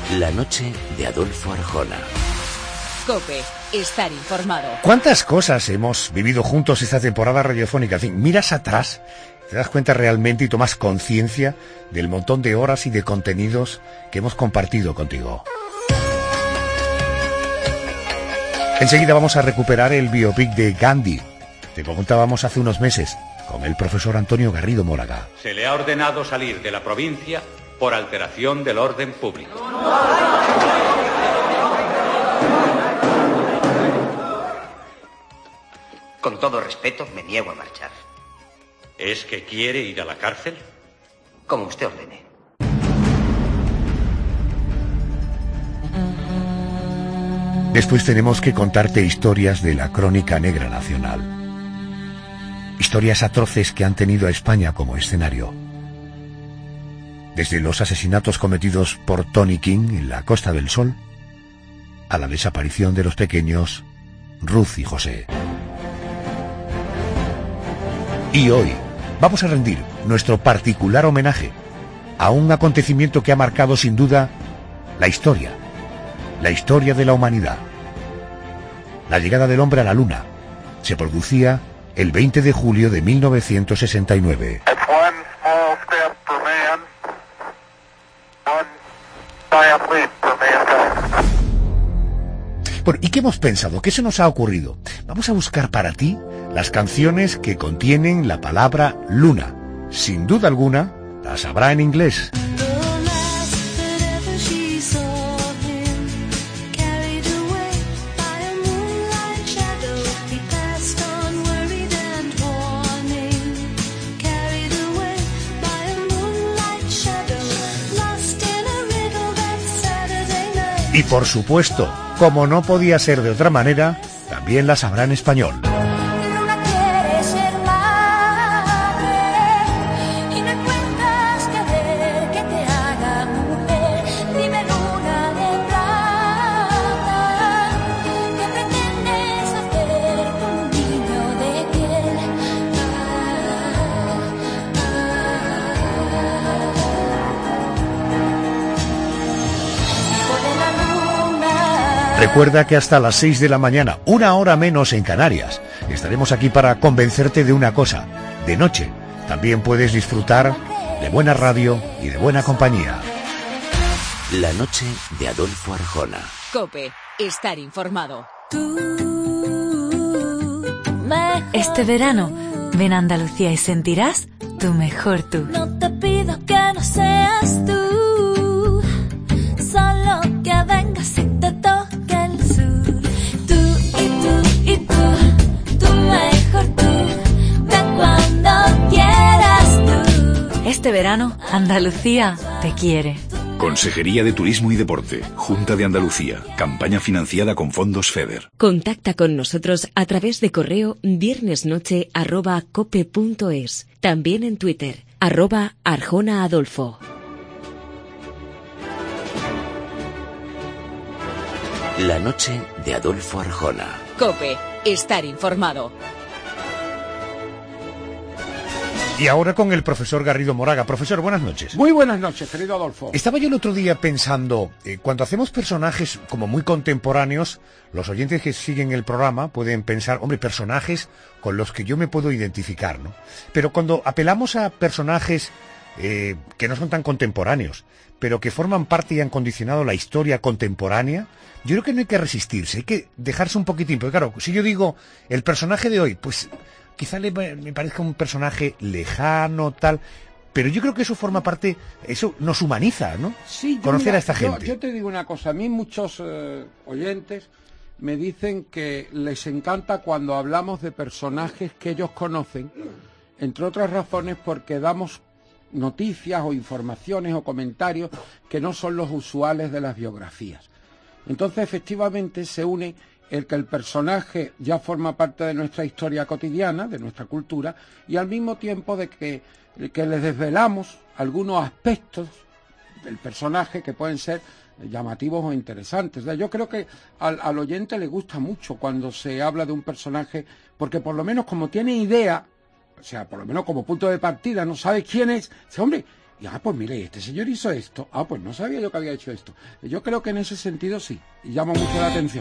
La noche de Adolfo Arjona. COPE, estar informado. ¿Cuántas cosas hemos vivido juntos esta temporada radiofónica? En fin, miras atrás, te das cuenta realmente y tomas conciencia del montón de horas y de contenidos que hemos compartido contigo. Enseguida vamos a recuperar el biopic de Gandhi. Te preguntábamos hace unos meses con el profesor Antonio Garrido Móraga. Se le ha ordenado salir de la provincia por alteración del orden público. Con todo respeto, me niego a marchar. ¿Es que quiere ir a la cárcel? Como usted ordene. Después tenemos que contarte historias de la crónica negra nacional. Historias atroces que han tenido a España como escenario. Desde los asesinatos cometidos por Tony King en la Costa del Sol, a la desaparición de los pequeños Ruth y José. Y hoy vamos a rendir nuestro particular homenaje a un acontecimiento que ha marcado sin duda la historia de la humanidad. La llegada del hombre a la Luna se producía el 20 de julio de 1969. Bueno, ¿y qué hemos pensado? ¿Qué se nos ha ocurrido? Vamos a buscar para ti las canciones que contienen la palabra luna. Sin duda alguna, las habrá en inglés. Y por supuesto, como no podía ser de otra manera, también las habrá en español. Recuerda que hasta las 6 de la mañana, una hora menos en Canarias, estaremos aquí para convencerte de una cosa. De noche, también puedes disfrutar de buena radio y de buena compañía. La noche de Adolfo Arjona. COPE, estar informado. Este verano, ven a Andalucía y sentirás tu mejor tú. No te pido que no seas tú, solo que vengas y te toque el sur. Tú y tú y tú, tu mejor tú, ven cuando quieras tú. Este verano, Andalucía te quiere. Consejería de Turismo y Deporte, Junta de Andalucía, campaña financiada con fondos FEDER. Contacta con nosotros a través de correo viernesnoche@cope.es. También en Twitter, @ArjonaAdolfo. La noche de Adolfo Arjona. COPE, estar informado. Y ahora con el profesor Garrido Móraga. Profesor, buenas noches. Muy buenas noches, querido Adolfo. Estaba yo el otro día pensando, cuando hacemos personajes como muy contemporáneos, los oyentes que siguen el programa pueden pensar, hombre, personajes con los que yo me puedo identificar, ¿no? Pero cuando apelamos a personajes que no son tan contemporáneos, pero que forman parte y han condicionado la historia contemporánea, yo creo que no hay que resistirse, hay que dejarse un poquitín. Porque claro, si yo digo el personaje de hoy, pues quizá me parezca un personaje lejano, tal, pero yo creo que eso forma parte, eso nos humaniza, ¿no? Sí, conocer a esta gente. Yo te digo una cosa, a mí muchos oyentes me dicen que les encanta cuando hablamos de personajes que ellos conocen, entre otras razones porque damos noticias o informaciones o comentarios que no son los usuales de las biografías. Entonces, efectivamente, se une el que el personaje ya forma parte de nuestra historia cotidiana, de nuestra cultura, y al mismo tiempo de que les desvelamos algunos aspectos del personaje que pueden ser llamativos o interesantes. Yo creo que al oyente le gusta mucho cuando se habla de un personaje, porque por lo menos como tiene idea, o sea, por lo menos como punto de partida, no sabe quién es, dice, hombre, Y pues mire, este señor hizo esto. Pues no sabía yo que había hecho esto. Yo creo que en ese sentido sí, y llama mucho la atención.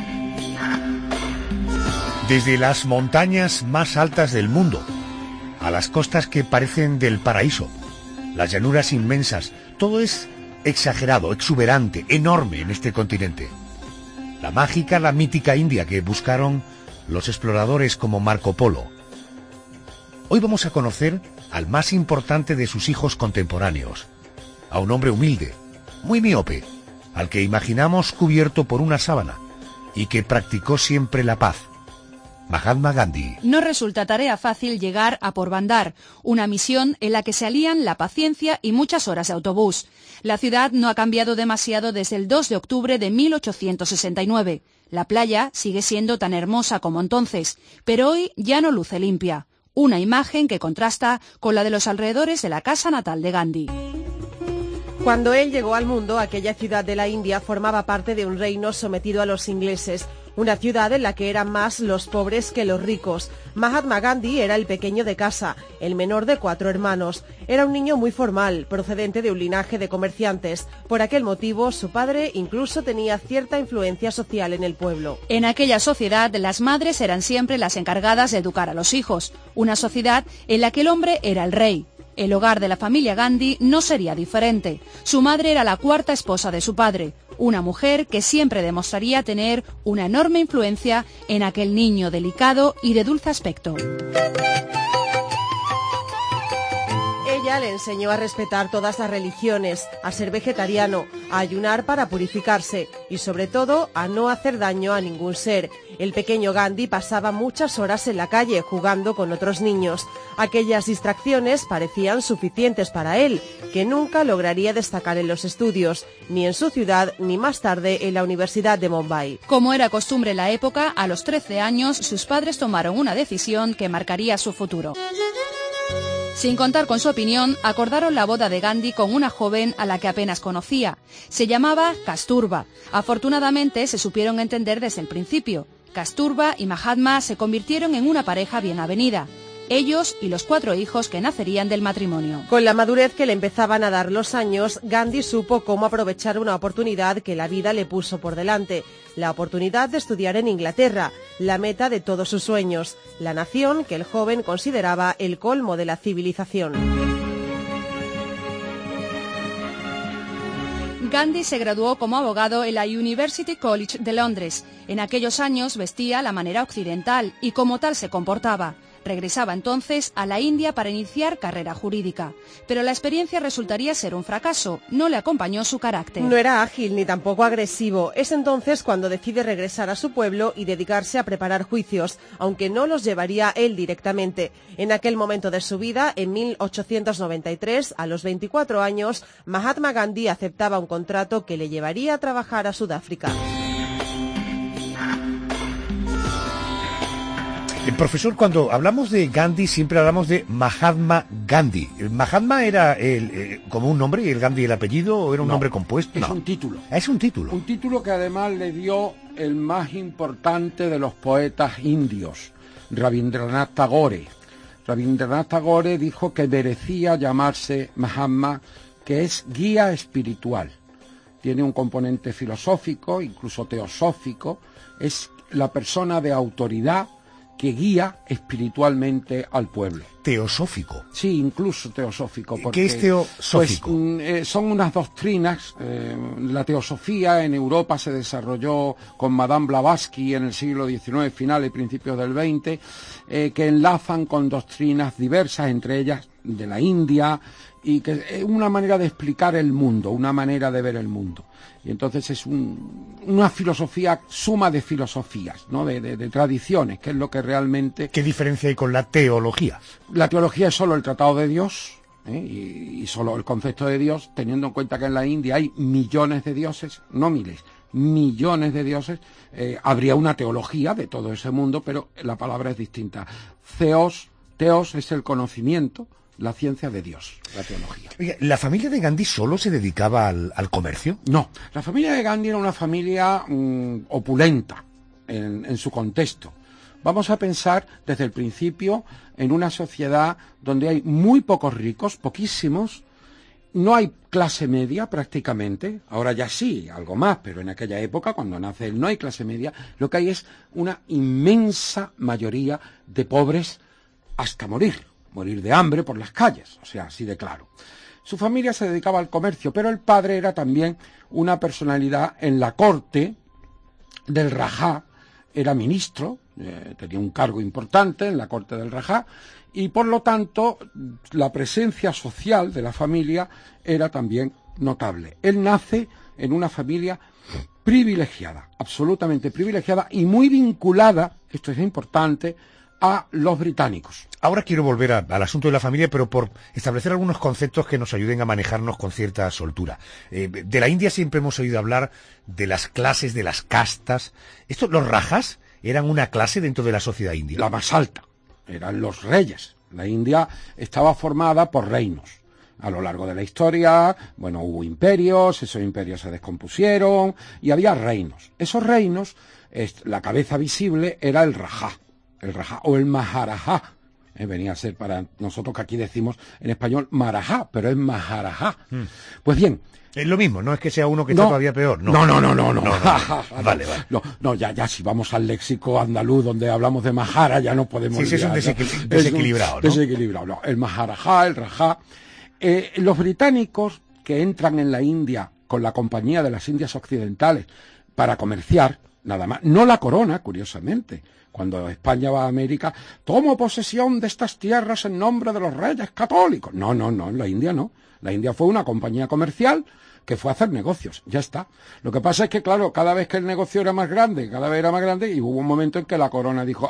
Desde las montañas más altas del mundo a las costas que parecen del paraíso, las llanuras inmensas, todo es exagerado, exuberante, enorme en este continente. La mágica, la mítica India que buscaron los exploradores como Marco Polo. Hoy vamos a conocer al más importante de sus hijos contemporáneos, a un hombre humilde, muy miope, al que imaginamos cubierto por una sábana y que practicó siempre la paz. Mahatma Gandhi. No resulta tarea fácil llegar a Porbandar, una misión en la que se alían la paciencia y muchas horas de autobús. La ciudad no ha cambiado demasiado desde el 2 de octubre de 1869. La playa sigue siendo tan hermosa como entonces, pero hoy ya no luce limpia. Una imagen que contrasta con la de los alrededores de la casa natal de Gandhi. Cuando él llegó al mundo, aquella ciudad de la India formaba parte de un reino sometido a los ingleses, una ciudad en la que eran más los pobres que los ricos. Mahatma Gandhi era el pequeño de casa, el menor de 4 hermanos. Era un niño muy formal, procedente de un linaje de comerciantes. Por aquel motivo, su padre incluso tenía cierta influencia social en el pueblo. En aquella sociedad, las madres eran siempre las encargadas de educar a los hijos, una sociedad en la que el hombre era el rey. El hogar de la familia Gandhi no sería diferente. Su madre era la 4ª esposa de su padre, una mujer que siempre demostraría tener una enorme influencia en aquel niño delicado y de dulce aspecto. Ella le enseñó a respetar todas las religiones, a ser vegetariano, a ayunar para purificarse y sobre todo a no hacer daño a ningún ser. El pequeño Gandhi pasaba muchas horas en la calle jugando con otros niños. Aquellas distracciones parecían suficientes para él, que nunca lograría destacar en los estudios, ni en su ciudad ni más tarde en la Universidad de Mumbai. Como era costumbre en la época, a los 13 años sus padres tomaron una decisión que marcaría su futuro. Sin contar con su opinión, acordaron la boda de Gandhi con una joven a la que apenas conocía. Se llamaba Kasturba. Afortunadamente se supieron entender desde el principio. Kasturba y Mahatma se convirtieron en una pareja bien avenida. Ellos y los 4 hijos que nacerían del matrimonio. Con la madurez que le empezaban a dar los años, Gandhi supo cómo aprovechar una oportunidad que la vida le puso por delante. La oportunidad de estudiar en Inglaterra, la meta de todos sus sueños, la nación que el joven consideraba el colmo de la civilización. Gandhi se graduó como abogado en la University College de Londres. En aquellos años vestía a la manera occidental y como tal se comportaba. Regresaba entonces a la India para iniciar carrera jurídica. Pero la experiencia resultaría ser un fracaso. No le acompañó su carácter. No era ágil ni tampoco agresivo. Es entonces cuando decide regresar a su pueblo y dedicarse a preparar juicios, aunque no los llevaría él directamente. En aquel momento de su vida, en 1893, a los 24 años, Mahatma Gandhi aceptaba un contrato que le llevaría a trabajar a Sudáfrica. Profesor, cuando hablamos de Gandhi siempre hablamos de Mahatma Gandhi. ¿Mahatma era como un nombre y el Gandhi el apellido o era un nombre compuesto? Es un título. Es un título. Un título que además le dio el más importante de los poetas indios, Rabindranath Tagore. Rabindranath Tagore dijo que merecía llamarse Mahatma, que es guía espiritual. Tiene un componente filosófico, incluso teosófico. Es la persona de autoridad que guía espiritualmente al pueblo. ¿Teosófico? Sí, incluso teosófico. Porque, ¿qué es teosófico? Pues, son unas doctrinas. La teosofía en Europa se desarrolló con Madame Blavatsky en el siglo XIX, finales y principios del XX, que enlazan con doctrinas diversas, entre ellas de la India, y que es una manera de explicar el mundo, una manera de ver el mundo. Y entonces es una filosofía, suma de filosofías, ¿no? de tradiciones, que es lo que realmente... ¿Qué diferencia hay con la teología? La teología es solo el tratado de Dios, y solo el concepto de Dios, teniendo en cuenta que en la India hay millones de dioses, no miles, millones de dioses. Habría una teología de todo ese mundo, pero la palabra es distinta. Teos es el conocimiento, la ciencia de Dios, la teología. Oye, ¿la familia de Gandhi solo se dedicaba al comercio? No, la familia de Gandhi era una familia opulenta en su contexto. Vamos a pensar desde el principio en una sociedad donde hay muy pocos ricos, poquísimos, no hay clase media prácticamente, ahora ya sí, algo más, pero en aquella época, cuando nace él, no hay clase media, lo que hay es una inmensa mayoría de pobres hasta morir de hambre por las calles, o sea, así de claro. Su familia se dedicaba al comercio, pero el padre era también una personalidad en la corte del Rajá, era ministro, tenía un cargo importante en la corte del Rajá, y por lo tanto la presencia social de la familia era también notable. Él nace en una familia privilegiada, absolutamente privilegiada y muy vinculada, esto es importante, a los británicos. Ahora quiero volver al asunto de la familia, pero por establecer algunos conceptos que nos ayuden a manejarnos con cierta soltura. De la India siempre hemos oído hablar de las clases, de las castas. ¿Los rajas eran una clase dentro de la sociedad india? La más alta, eran los reyes. La India estaba formada por reinos. A lo largo de la historia, bueno, hubo imperios, esos imperios se descompusieron y había reinos. Esos reinos, la cabeza visible era el Rajá o el Maharajá. Venía a ser para nosotros que aquí decimos en español Marajá, pero es Maharajá. Pues bien. Es lo mismo, no es que sea uno que está todavía peor. No. Vale. No, ya si vamos al léxico andaluz donde hablamos de Mahara ya no podemos... Sí, es un desequilibrado, ¿no? Desequilibrado, no. El Maharajá, el Rajá. Los británicos que entran en la India con la Compañía de las Indias Occidentales para comerciar, nada más, no la corona, curiosamente. Cuando España va a América, tomo posesión de estas tierras en nombre de los reyes católicos. No, en la India no. La India fue una compañía comercial que fue a hacer negocios, ya está. Lo que pasa es que, claro, cada vez que el negocio era más grande, y hubo un momento en que la corona dijo,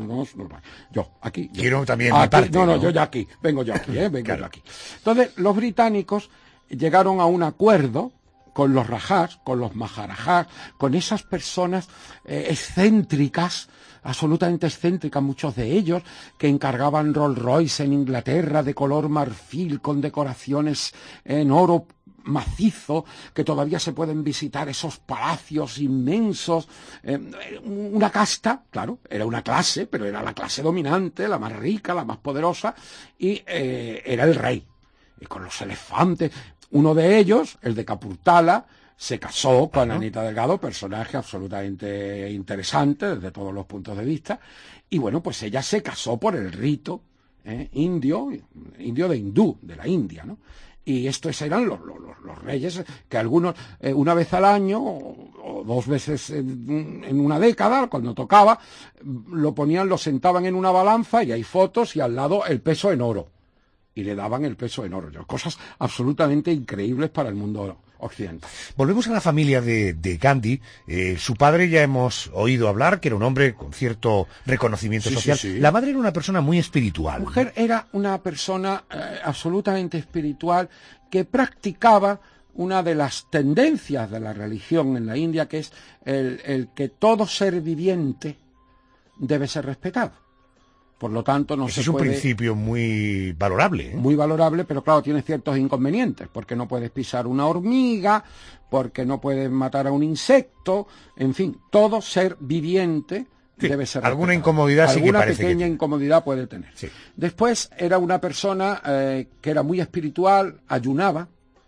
yo aquí. Quiero también mi parte. Yo ya aquí, vengo yo aquí. Entonces, los británicos llegaron a un acuerdo con los rajás, con los maharajás, con esas personas excéntricas, absolutamente excéntricas, muchos de ellos, que encargaban Rolls Royce en Inglaterra de color marfil, con decoraciones en oro macizo, que todavía se pueden visitar esos palacios inmensos, una casta, claro, era una clase, pero era la clase dominante, la más rica, la más poderosa, y era el rey, y con los elefantes. Uno de ellos, el de Kapurthala, se casó con Anita Delgado, personaje absolutamente interesante desde todos los puntos de vista, y bueno, pues ella se casó por el rito indio de hindú, de la India, ¿no? Y estos eran los reyes, que algunos una vez al año o dos veces en una década, cuando tocaba, lo sentaban en una balanza y hay fotos y al lado el peso en oro. Y le daban el peso en oro. Cosas absolutamente increíbles para el mundo occidental. Volvemos a la familia de Gandhi. Su padre ya hemos oído hablar, que era un hombre con cierto reconocimiento social. Sí. La madre era una persona muy espiritual. La mujer era una persona absolutamente espiritual que practicaba una de las tendencias de la religión en la India, que es el que todo ser viviente debe ser respetado. Por lo tanto, Ese es un principio muy valorable. Muy valorable, pero claro, tiene ciertos inconvenientes, porque no puedes pisar una hormiga, porque no puedes matar a un insecto, en fin, todo ser viviente debe ser alguna respetado. Incomodidad sí que parece alguna pequeña incomodidad puede tener. Sí. Después era una persona que era muy espiritual, ayunaba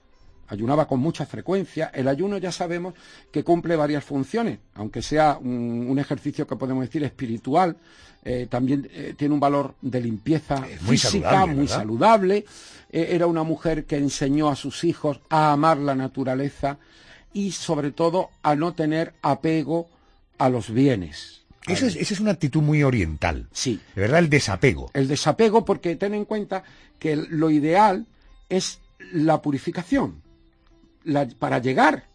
con mucha frecuencia. El ayuno ya sabemos que cumple varias funciones, aunque sea un ejercicio que podemos decir espiritual, también tiene un valor de limpieza física, muy saludable. Era una mujer que enseñó a sus hijos a amar la naturaleza y sobre todo a no tener apego a los bienes. Esa es una actitud muy oriental. Sí. De verdad, el desapego. El desapego, porque ten en cuenta que lo ideal es la purificación. Para llegar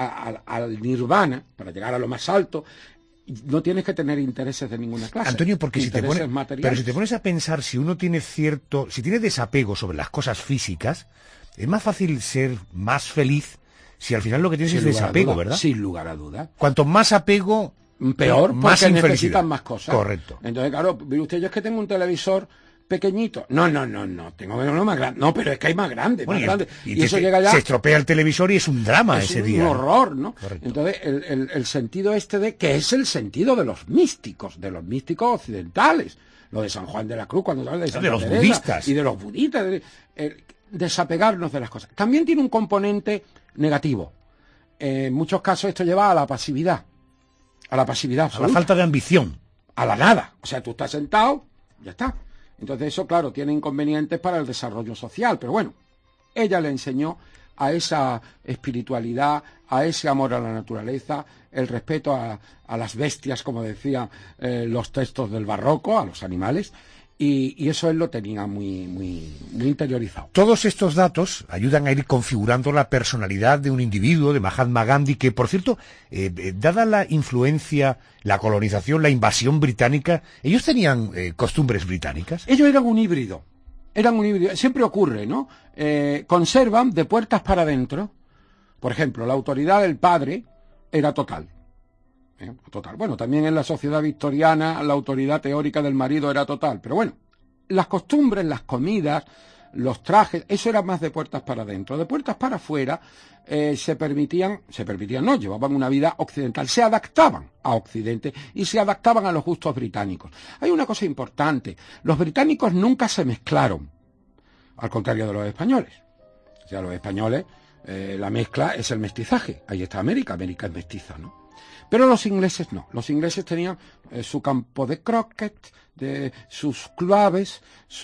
al nirvana, para llegar a lo más alto, no tienes que tener intereses de ninguna clase. Antonio, porque si te pones a pensar, si uno tiene si tiene desapego sobre las cosas físicas, es más fácil ser más feliz si al final lo que tienes es desapego, ¿verdad? Sin lugar a duda. Cuanto más apego, peor, más porque infelicidad. Necesitan más cosas. Correcto. Entonces, claro, mire usted, yo es que tengo un televisor pequeñito. No, tengo uno más grande. No, pero es que hay más grande, más grande. Y eso llega ya... Se estropea el televisor y es un drama ese día. Es un horror, ¿no? Correcto. Entonces, el sentido que es el sentido de los místicos occidentales. Lo de San Juan de la Cruz, cuando habla de Santa de los Teresa, budistas. Y de los budistas. desapegarnos de las cosas. También tiene un componente negativo. En muchos casos esto lleva a la pasividad absoluta. A la falta de ambición. A la nada. O sea, tú estás sentado, ya está. Entonces eso, claro, tiene inconvenientes para el desarrollo social, pero bueno, ella le enseñó a esa espiritualidad, a ese amor a la naturaleza, el respeto a las bestias, como decían los textos del barroco, a los animales, y eso él lo tenía muy interiorizado. Todos estos datos ayudan a ir configurando la personalidad de un individuo, de Mahatma Gandhi, que, por cierto, dada la influencia, la colonización, la invasión británica, ellos tenían costumbres británicas. Ellos eran un híbrido. Siempre ocurre, ¿no? Conservan de puertas para adentro. Por ejemplo, la autoridad del padre era total. Total. Bueno, también en la sociedad victoriana la autoridad teórica del marido era total. Pero bueno, las costumbres, las comidas, los trajes, eso era más de puertas para adentro. De puertas para afuera no, llevaban una vida occidental, se adaptaban a Occidente y se adaptaban a los gustos británicos. Hay una cosa importante, los británicos nunca se mezclaron, al contrario de los españoles. O sea, los españoles, la mezcla es el mestizaje, ahí está América es mestiza, ¿no? Pero los ingleses no, los ingleses tenían su campo de croquet, de sus clubes,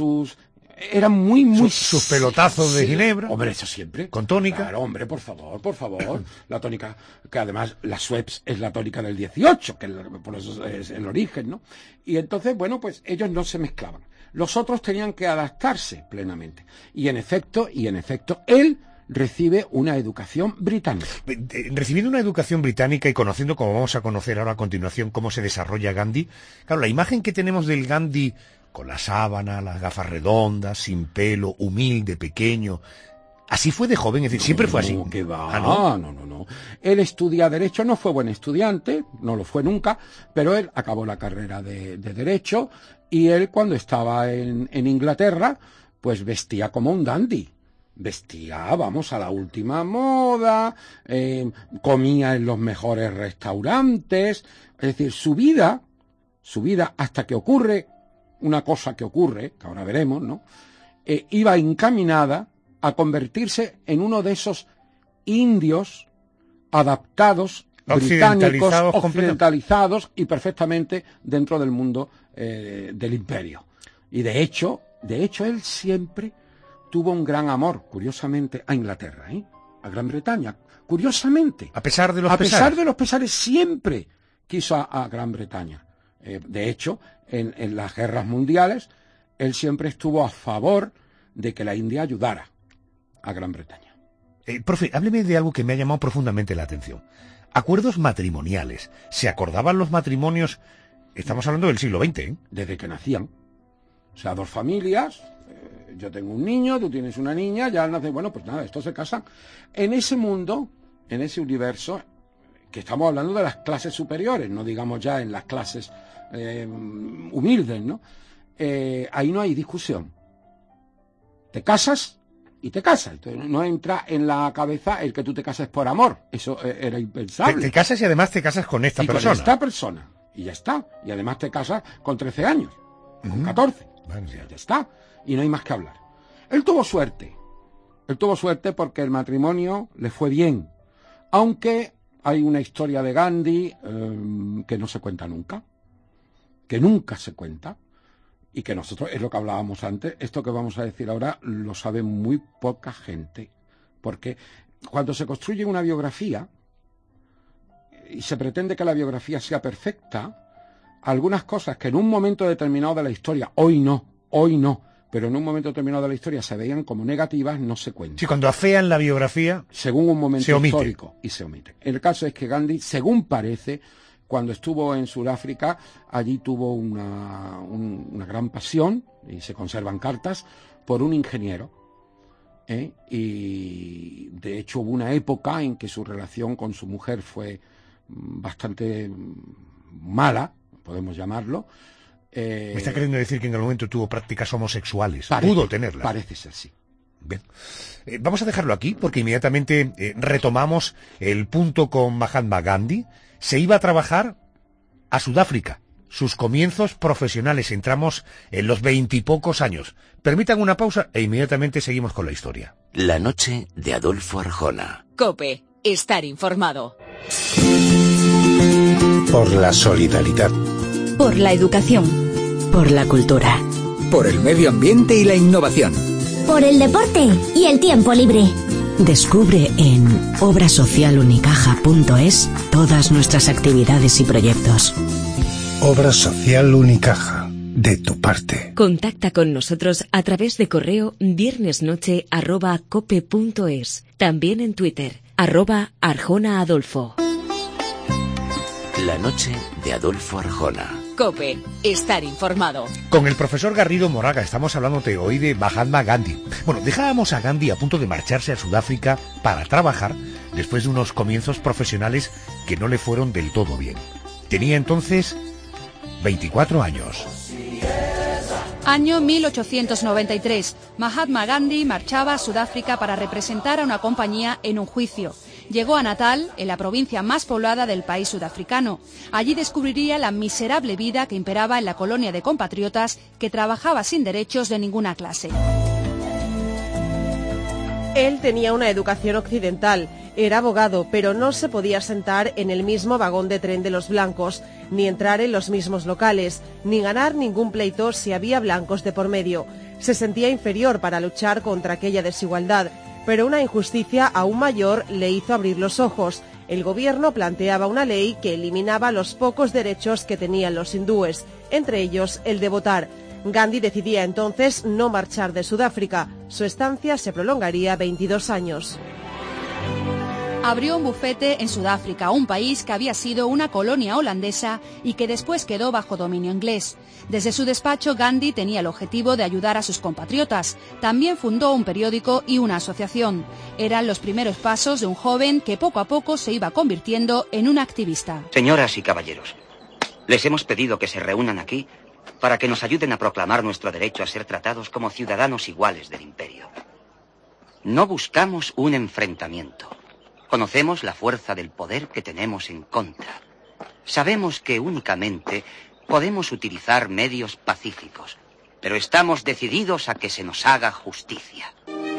eran muy... Sus pelotazos de ginebra. Hombre, eso siempre. Con tónica. Claro, hombre, por favor. La tónica, que además la Schweppes es la tónica del 18, que por eso es el origen, ¿no? Y entonces, bueno, pues ellos no se mezclaban. Los otros tenían que adaptarse plenamente. Y en efecto, él recibe una educación británica. Recibiendo una educación británica y conociendo, como vamos a conocer ahora a continuación, cómo se desarrolla Gandhi, claro, la imagen que tenemos del Gandhi con la sábana, las gafas redondas, sin pelo, humilde, pequeño, ¿así fue de joven? Es decir, ¿siempre fue así? ¿Qué va? No. Él estudia Derecho, no fue buen estudiante, no lo fue nunca, pero él acabó la carrera de Derecho y él cuando estaba en Inglaterra, pues vestía como un dandy. Vestía, vamos, a la última moda, comía en los mejores restaurantes, es decir, su vida, hasta que ocurre una cosa que ocurre, que ahora veremos, ¿no? Iba encaminada a convertirse en uno de esos indios adaptados, británicos, occidentalizados y perfectamente dentro del mundo del imperio. Y de hecho, él siempre tuvo un gran amor, curiosamente, a Inglaterra, a Gran Bretaña, curiosamente. A pesar de los pesares. A pesar de los pesares, siempre quiso a Gran Bretaña. De hecho, en las guerras mundiales, él siempre estuvo a favor de que la India ayudara a Gran Bretaña. Profe, hábleme de algo que me ha llamado profundamente la atención. Acuerdos matrimoniales. ¿Se acordaban los matrimonios? Estamos hablando del siglo XX, ¿eh? Desde que nacían. O sea, dos familias, yo tengo un niño, tú tienes una niña, ya nace, bueno, pues nada, estos se casan. En ese mundo, en ese universo, que estamos hablando de las clases superiores, no digamos ya en las clases humildes, ¿no? Ahí no hay discusión. Te casas y te casas. Entonces, no entra en la cabeza el que tú te cases por amor. Eso era impensable. Te casas y además te casas con esta persona. Con esta persona. Y ya está. Y además te casas con 13 años. Con 14. Bueno, ya está. Y no hay más que hablar. Él tuvo suerte. Porque el matrimonio le fue bien. Aunque hay una historia de Gandhi que no se cuenta nunca. Que nunca se cuenta. Y que nosotros, es lo que hablábamos antes, esto que vamos a decir ahora lo sabe muy poca gente. Porque cuando se construye una biografía y se pretende que la biografía sea perfecta, algunas cosas que en un momento determinado de la historia, hoy no, pero en un momento determinado de la historia se veían como negativas, no se cuentan. Sí, cuando afean la biografía, según un momento histórico, y se omite. El caso es que Gandhi, según parece, cuando estuvo en Sudáfrica, allí tuvo una gran pasión, y se conservan cartas, por un ingeniero. Y de hecho hubo una época en que su relación con su mujer fue bastante mala, podemos llamarlo. ¿Me está queriendo decir que en el momento tuvo prácticas homosexuales? Pudo tenerlas. Parece ser, sí. Bien. Vamos a dejarlo aquí porque inmediatamente retomamos el punto con Mahatma Gandhi. Se iba a trabajar a Sudáfrica. sus comienzos profesionales. Entramos en los 20 y pocos años. Permitan una pausa e inmediatamente seguimos con la historia. La noche de Adolfo Arjona. COPE. Estar informado. Por la solidaridad. Por la educación. Por la cultura. Por el medio ambiente y la innovación. Por el deporte y el tiempo libre. Descubre en obrasocialunicaja.es todas nuestras actividades y proyectos. Obra Social Unicaja. De tu parte. Contacta con nosotros a través de correo viernesnoche@cope.es. También en Twitter, @ArjonaAdolfo. La noche de Adolfo Arjona. COPE. Estar informado. Con el profesor Garrido Moraga estamos hablándote hoy de Mahatma Gandhi. Bueno, dejábamos a Gandhi a punto de marcharse a Sudáfrica para trabajar después de unos comienzos profesionales que no le fueron del todo bien. Tenía entonces 24 años. Año 1893. Mahatma Gandhi marchaba a Sudáfrica para representar a una compañía en un juicio. Llegó a Natal, en la provincia más poblada del país sudafricano. Allí descubriría la miserable vida que imperaba en la colonia de compatriotas que trabajaba sin derechos de ninguna clase. Él tenía una educación occidental, era abogado, pero no se podía sentar en el mismo vagón de tren de los blancos, ni entrar en los mismos locales, ni ganar ningún pleito si había blancos de por medio. Se sentía inferior para luchar contra aquella desigualdad, pero una injusticia aún mayor le hizo abrir los ojos. El gobierno planteaba una ley que eliminaba los pocos derechos que tenían los hindúes, entre ellos el de votar. Gandhi decidía entonces no marchar de Sudáfrica. Su estancia se prolongaría 22 años. Abrió un bufete en Sudáfrica, un país que había sido una colonia holandesa y que después quedó bajo dominio inglés. Desde su despacho, Gandhi tenía el objetivo de ayudar a sus compatriotas. También fundó un periódico y una asociación. Eran los primeros pasos de un joven que poco a poco se iba convirtiendo en un activista. Señoras y caballeros, les hemos pedido que se reúnan aquí para que nos ayuden a proclamar nuestro derecho a ser tratados como ciudadanos iguales del imperio. No buscamos un enfrentamiento. Conocemos la fuerza del poder que tenemos en contra. Sabemos que únicamente podemos utilizar medios pacíficos, pero estamos decididos a que se nos haga justicia.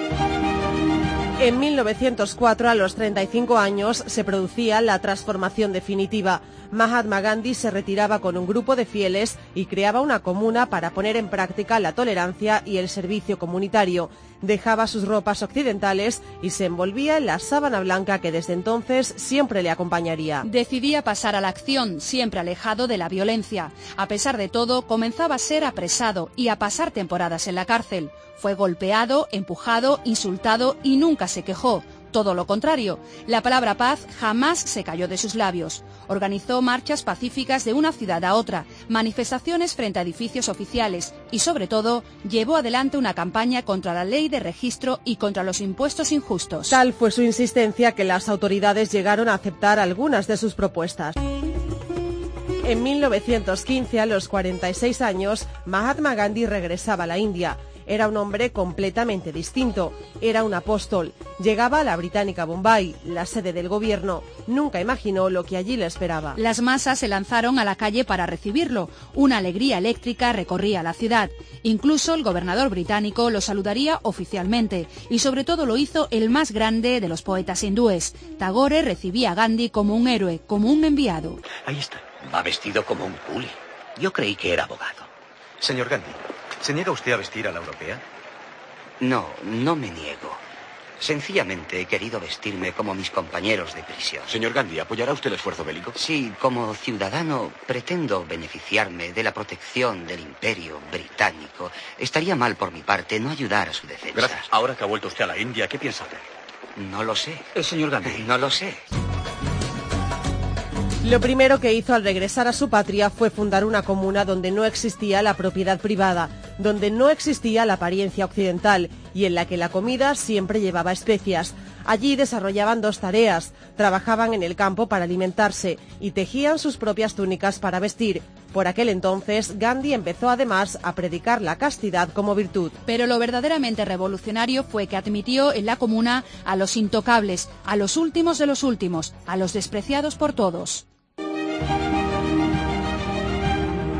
En 1904, a los 35 años, se producía la transformación definitiva. Mahatma Gandhi se retiraba con un grupo de fieles y creaba una comuna para poner en práctica la tolerancia y el servicio comunitario. Dejaba sus ropas occidentales y se envolvía en la sábana blanca que desde entonces siempre le acompañaría. Decidía pasar a la acción, siempre alejado de la violencia. A pesar de todo, comenzaba a ser apresado y a pasar temporadas en la cárcel. Fue golpeado, empujado, insultado y nunca se quejó. Todo lo contrario, la palabra paz jamás se cayó de sus labios. Organizó marchas pacíficas de una ciudad a otra, manifestaciones frente a edificios oficiales y, sobre todo, llevó adelante una campaña contra la ley de registro y contra los impuestos injustos. Tal fue su insistencia que las autoridades llegaron a aceptar algunas de sus propuestas. En 1915, a los 46 años, Mahatma Gandhi regresaba a la India. Era un hombre completamente distinto. Era un apóstol. Llegaba a la británica Bombay, la sede del gobierno. Nunca imaginó lo que allí le esperaba. Las masas se lanzaron a la calle para recibirlo. Una alegría eléctrica recorría la ciudad. Incluso el gobernador británico lo saludaría oficialmente. Y sobre todo lo hizo el más grande de los poetas hindúes. Tagore recibía a Gandhi como un héroe, como un enviado. Ahí está. Va vestido como un culi. Yo creí que era abogado. Señor Gandhi, ¿se niega usted a vestir a la europea? No, no me niego. Sencillamente he querido vestirme como mis compañeros de prisión. Señor Gandhi, ¿apoyará usted el esfuerzo bélico? Sí, como ciudadano pretendo beneficiarme de la protección del imperio británico. Estaría mal por mi parte no ayudar a su defensa. Gracias. Ahora que ha vuelto usted a la India, ¿qué piensa hacer? No lo sé. Señor Gandhi. No lo sé. Lo primero que hizo al regresar a su patria fue fundar una comuna donde no existía la propiedad privada, donde no existía la apariencia occidental y en la que la comida siempre llevaba especias. Allí desarrollaban dos tareas, trabajaban en el campo para alimentarse y tejían sus propias túnicas para vestir. Por aquel entonces, Gandhi empezó además a predicar la castidad como virtud. Pero lo verdaderamente revolucionario fue que admitió en la comuna a los intocables, a los últimos de los últimos, a los despreciados por todos.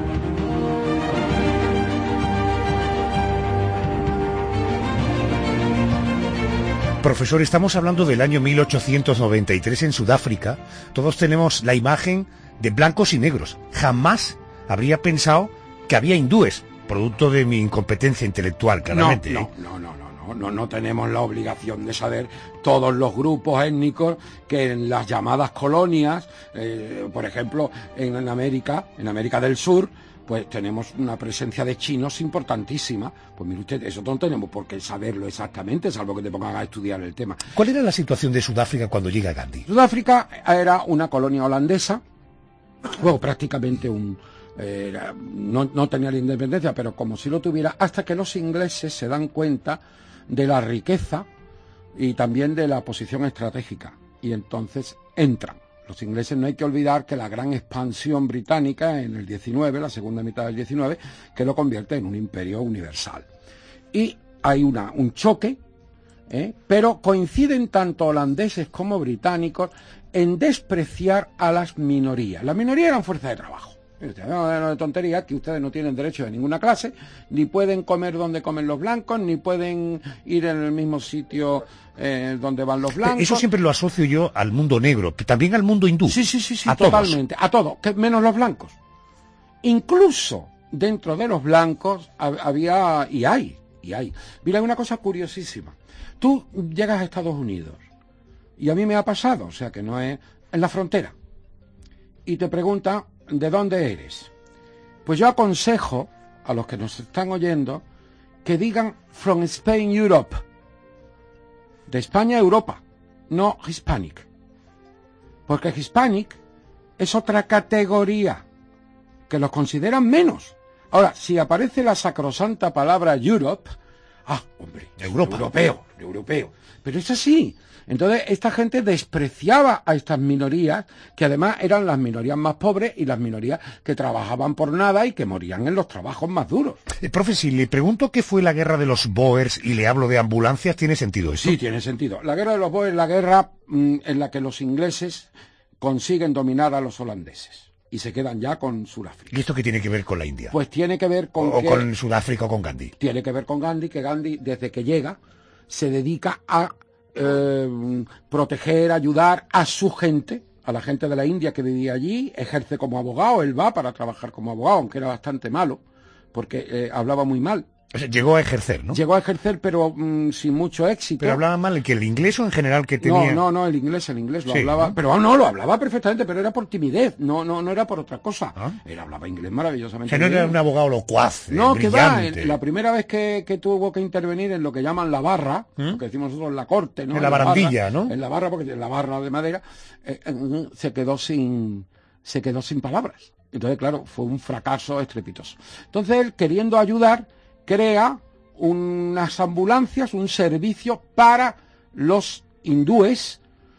Profesor, estamos hablando del año 1893 en Sudáfrica. Todos tenemos la imagen de blancos y negros. Jamás habría pensado que había hindúes, producto de mi incompetencia intelectual, claramente. No tenemos la obligación de saber todos los grupos étnicos que en las llamadas colonias, por ejemplo, en América del Sur, pues tenemos una presencia de chinos importantísima. Pues mire usted, eso no tenemos por qué saberlo exactamente, salvo que te pongan a estudiar el tema. ¿Cuál era la situación de Sudáfrica cuando llega Gandhi? Sudáfrica era una colonia holandesa, bueno, prácticamente no tenía la independencia, pero como si lo tuviera, hasta que los ingleses se dan cuenta de la riqueza y también de la posición estratégica, y entonces entran. Los ingleses, no hay que olvidar que la gran expansión británica en el 19, la segunda mitad del 19, que lo convierte en un imperio universal. Y hay un choque, pero coinciden tanto holandeses como británicos en despreciar a las minorías. Las minorías eran fuerza de trabajo. No de tontería, que ustedes no tienen derecho de ninguna clase, ni pueden comer donde comen los blancos, ni pueden ir en el mismo sitio donde van los blancos. Eso siempre lo asocio yo al mundo negro, también al mundo hindú. Sí, totalmente, a todo, menos los blancos. Incluso dentro de los blancos había, y hay. Mira, hay una cosa curiosísima. Tú llegas a Estados Unidos, y a mí me ha pasado, o sea que no es en la frontera, y te preguntan, ¿de dónde eres? Pues yo aconsejo a los que nos están oyendo que digan from Spain, Europe. De España, Europa, no Hispanic. Porque Hispanic es otra categoría que los consideran menos. Ahora, si aparece la sacrosanta palabra Europe, hombre, Europa. Europeo. Pero es así. Entonces, esta gente despreciaba a estas minorías, que además eran las minorías más pobres y las minorías que trabajaban por nada y que morían en los trabajos más duros. Profe, si le pregunto qué fue la guerra de los Boers y le hablo de ambulancias, ¿tiene sentido eso? Sí, tiene sentido. La guerra de los Boers es la guerra en la que los ingleses consiguen dominar a los holandeses y se quedan ya con Sudáfrica. ¿Y esto qué tiene que ver con la India? Pues tiene que ver con... con Sudáfrica o con Gandhi. Tiene que ver con Gandhi, que Gandhi, desde que llega, se dedica a proteger, ayudar a su gente, a la gente de la India que vivía allí, ejerce como abogado, él va para trabajar como abogado, aunque era bastante malo, porque hablaba muy mal. O sea, llegó a ejercer, ¿no? Llegó a ejercer, pero sin mucho éxito. ¿Pero hablaba mal que el inglés o en general que tenía? No, el inglés lo hablaba, ¿no? Pero lo hablaba perfectamente, pero era por timidez, no era por otra cosa. Él hablaba inglés maravillosamente. O sea, no era un abogado locuaz, no, brillante. Que va, la primera vez que tuvo que intervenir en lo que llaman la barra, lo que decimos nosotros la corte, ¿no? En la barandilla, barra, ¿no? En la barra, porque en la barra de madera, se quedó sin palabras. Entonces, claro, fue un fracaso estrepitoso. Entonces, él, queriendo ayudar, crea unas ambulancias, un servicio para los hindúes,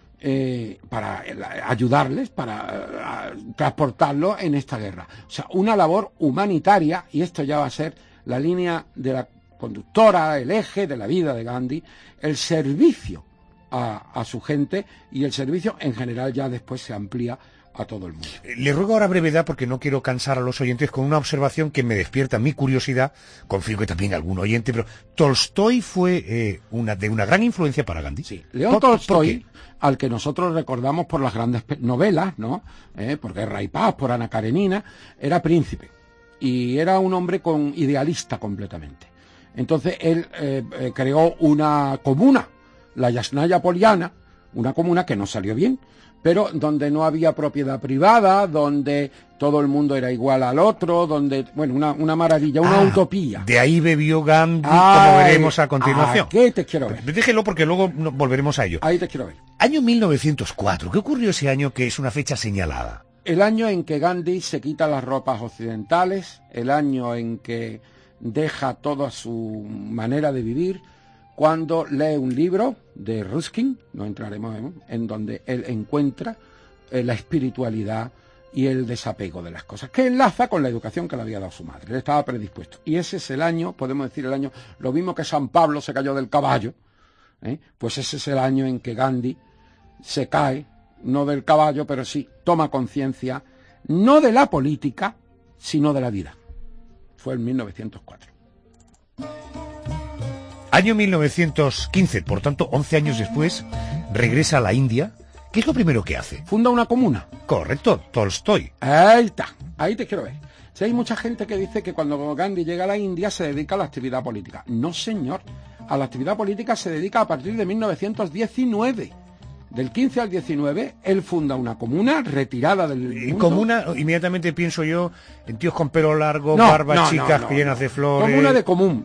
para ayudarles, para transportarlos en esta guerra. O sea, una labor humanitaria, y esto ya va a ser la línea de la conductora, el eje de la vida de Gandhi, el servicio a su gente, y el servicio en general ya después se amplía a todo el mundo. Le ruego ahora brevedad porque no quiero cansar a los oyentes con una observación que me despierta mi curiosidad, confío que también algún oyente, pero Tolstoy fue de una gran influencia para Gandhi. Sí, León Tolstoy, al que nosotros recordamos por las grandes novelas, ¿no? Por Guerra y Paz, por Ana Karenina, era príncipe y era un hombre idealista completamente. Entonces él creó una comuna, la Yasnaya Poliana, una comuna que no salió bien, pero donde no había propiedad privada, donde todo el mundo era igual al otro, donde, bueno, una maravilla, una utopía. De ahí bebió Gandhi, como veremos a continuación. ¿Qué te quiero ver? Déjelo porque luego volveremos a ello. Ahí te quiero ver. Año 1904, ¿qué ocurrió ese año que es una fecha señalada? El año en que Gandhi se quita las ropas occidentales, el año en que deja toda su manera de vivir, cuando lee un libro de Ruskin, no entraremos en donde él encuentra la espiritualidad y el desapego de las cosas, que enlaza con la educación que le había dado su madre. Él estaba predispuesto. Y ese es el año, podemos decir el año, lo mismo que San Pablo se cayó del caballo, pues ese es el año en que Gandhi se cae, no del caballo, pero sí toma conciencia, no de la política, sino de la vida. Fue en 1904. Año 1915, por tanto, 11 años después, regresa a la India. ¿Qué es lo primero que hace? Funda una comuna. Correcto, Tolstoy. Ahí está, ahí te quiero ver. Si hay mucha gente que dice que cuando Gandhi llega a la India se dedica a la actividad política. No, señor. A la actividad política se dedica a partir de 1919. Del 15 al 19, él funda una comuna retirada del mundo. Comuna, inmediatamente pienso yo en tíos con pelo largo, barbas chicas llenas de flores. Comuna de común.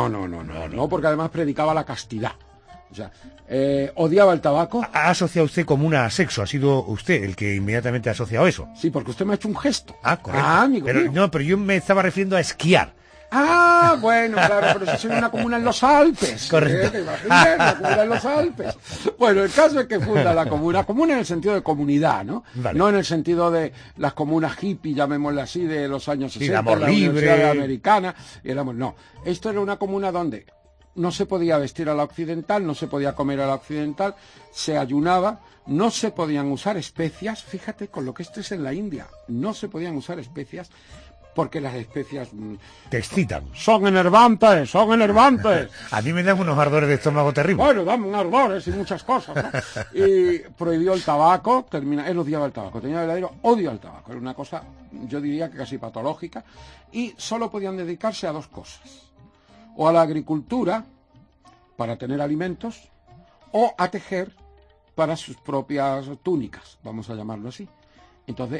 No, porque además predicaba la castidad. O sea, odiaba el tabaco. ¿Ha asociado usted comuna a sexo? ¿Ha sido usted el que inmediatamente ha asociado eso? Sí, porque usted me ha hecho un gesto. Ah, correcto. Amigo mío. No, pero yo me estaba refiriendo a esquiar. Ah, bueno, claro, pero eso es una comuna en los Alpes. Correcto. ¿Te imaginas? Una comuna en los Alpes. Bueno, el caso es que funda la comuna en el sentido de comunidad, ¿no? Vale. No en el sentido de las comunas hippie, llamémosle así, de los años 60, el amor la libre. Universidad Americana, y el amor. No, esto era una comuna donde no se podía vestir a la occidental, no se podía comer a la occidental, se ayunaba, no se podían usar especias, fíjate con lo que esto es en la India, no se podían usar especias, porque las especias te excitan. Son enervantes. A mí me dan unos ardores de estómago terribles. Bueno, dan ardores y muchas cosas, ¿no? Y prohibió el tabaco, él odiaba el tabaco, tenía verdadero odio al tabaco, era una cosa, yo diría que casi patológica, y solo podían dedicarse a dos cosas, o a la agricultura, para tener alimentos, o a tejer para sus propias túnicas, vamos a llamarlo así. Entonces,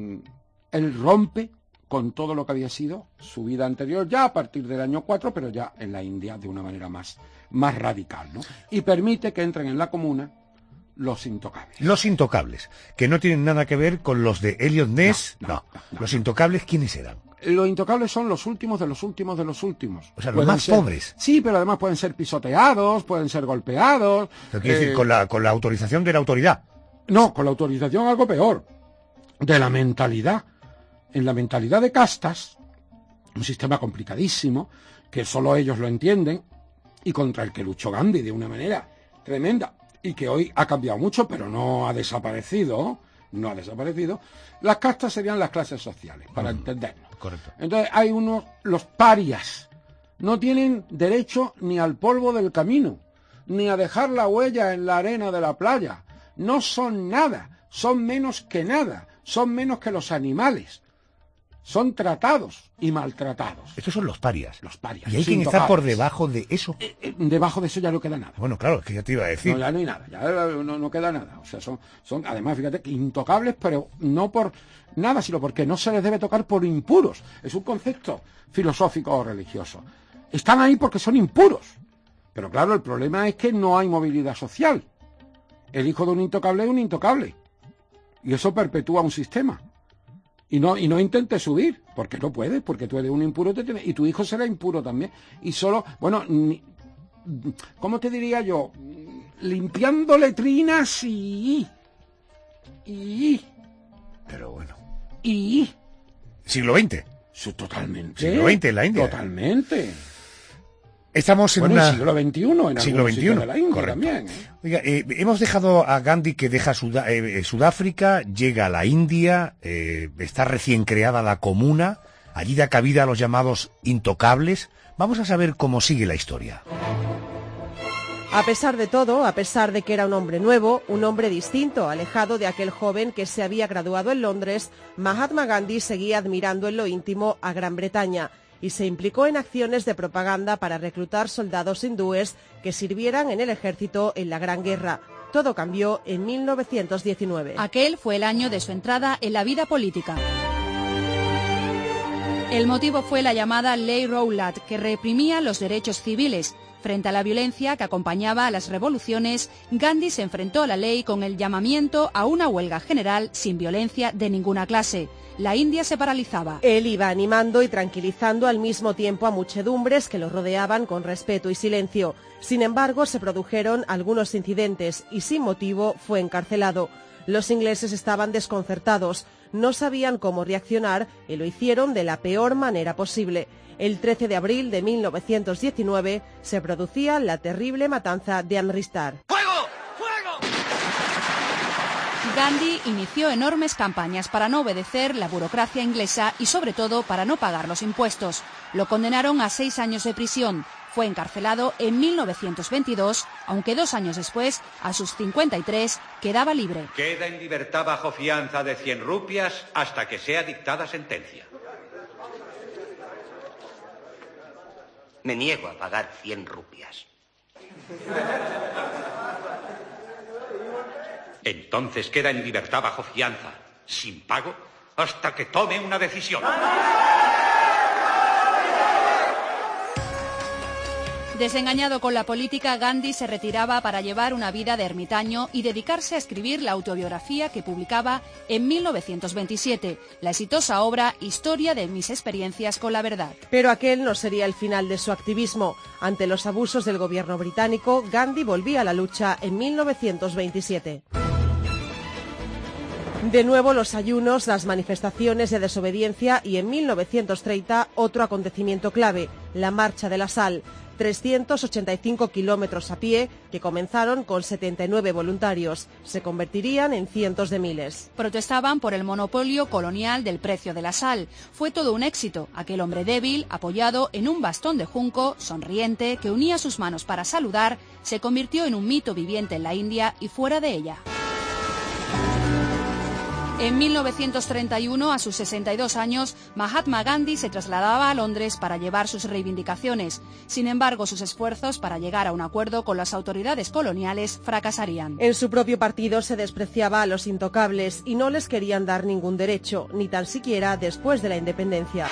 él rompe con todo lo que había sido su vida anterior, ya a partir del año 4, pero ya en la India de una manera más radical, ¿no? Y permite que entren en la comuna los intocables. Los intocables, que no tienen nada que ver con los de Eliot Ness, no. Los intocables, ¿quiénes eran? Los intocables son los últimos de los últimos de los últimos. O sea, los más pobres. Sí, pero además pueden ser pisoteados, pueden ser golpeados. Quiere decir, con la autorización de la autoridad. No, con la autorización algo peor. De la mentalidad. En la mentalidad de castas, un sistema complicadísimo, que solo ellos lo entienden, y contra el que luchó Gandhi de una manera tremenda, y que hoy ha cambiado mucho, pero no ha desaparecido, las castas serían las clases sociales, para entendernos. Correcto. Entonces hay los parias, no tienen derecho ni al polvo del camino, ni a dejar la huella en la arena de la playa, no son nada, son menos que nada, son menos que los animales. Son tratados y maltratados. Estos son los parias. Los parias. Y hay quien está por debajo de eso. Debajo de eso ya no queda nada. Bueno, claro, es que ya te iba a decir. No, ya no hay nada, ya no queda nada. O sea, son además, fíjate, que intocables, pero no por nada, sino porque no se les debe tocar por impuros. Es un concepto filosófico o religioso. Están ahí porque son impuros. Pero claro, el problema es que no hay movilidad social. El hijo de un intocable es un intocable. Y eso perpetúa un sistema. Y no intentes subir, porque no puedes, porque tú eres un impuro y tu hijo será impuro también. Y solo, bueno, ¿cómo te diría yo? Limpiando letrinas Pero bueno. Siglo XX. Totalmente. Siglo XX en la India. Totalmente. Estamos en siglo XXI en siglo XXI de la India. Correcto. También. Oiga, hemos dejado a Gandhi, que deja Sudáfrica, llega a la India, está recién creada la comuna, allí da cabida a los llamados intocables. Vamos a saber cómo sigue la historia. A pesar de todo, a pesar de que era un hombre nuevo, un hombre distinto, alejado de aquel joven que se había graduado en Londres, Mahatma Gandhi seguía admirando en lo íntimo a Gran Bretaña y se implicó en acciones de propaganda para reclutar soldados hindúes que sirvieran en el ejército en la Gran Guerra. Todo cambió en 1919. Aquel fue el año de su entrada en la vida política. El motivo fue la llamada Ley Rowlatt, que reprimía los derechos civiles. Frente a la violencia que acompañaba a las revoluciones, Gandhi se enfrentó a la ley con el llamamiento a una huelga general sin violencia de ninguna clase. La India se paralizaba. Él iba animando y tranquilizando al mismo tiempo a muchedumbres que lo rodeaban con respeto y silencio. Sin embargo, se produjeron algunos incidentes y sin motivo fue encarcelado. Los ingleses estaban desconcertados, no sabían cómo reaccionar y lo hicieron de la peor manera posible. El 13 de abril de 1919 se producía la terrible matanza de Amritsar. Gandhi inició enormes campañas para no obedecer la burocracia inglesa y sobre todo para no pagar los impuestos. Lo condenaron a 6 años de prisión. Fue encarcelado en 1922, aunque 2 años después, a sus 53, quedaba libre. Queda en libertad bajo fianza de 100 rupias hasta que sea dictada sentencia. Me niego a pagar 100 rupias. Entonces queda en libertad bajo fianza, sin pago, hasta que tome una decisión. Desengañado con la política, Gandhi se retiraba para llevar una vida de ermitaño y dedicarse a escribir la autobiografía que publicaba en 1927, la exitosa obra Historia de mis experiencias con la verdad. Pero aquel no sería el final de su activismo. Ante los abusos del gobierno británico, Gandhi volvía a la lucha en 1927. De nuevo los ayunos, las manifestaciones de desobediencia y en 1930 otro acontecimiento clave, la Marcha de la Sal. 385 kilómetros a pie que comenzaron con 79 voluntarios. Se convertirían en cientos de miles. Protestaban por el monopolio colonial del precio de la sal. Fue todo un éxito. Aquel hombre débil, apoyado en un bastón de junco, sonriente, que unía sus manos para saludar, se convirtió en un mito viviente en la India y fuera de ella. En 1931, a sus 62 años, Mahatma Gandhi se trasladaba a Londres para llevar sus reivindicaciones. Sin embargo, sus esfuerzos para llegar a un acuerdo con las autoridades coloniales fracasarían. En su propio partido se despreciaba a los intocables y no les querían dar ningún derecho, ni tan siquiera después de la independencia.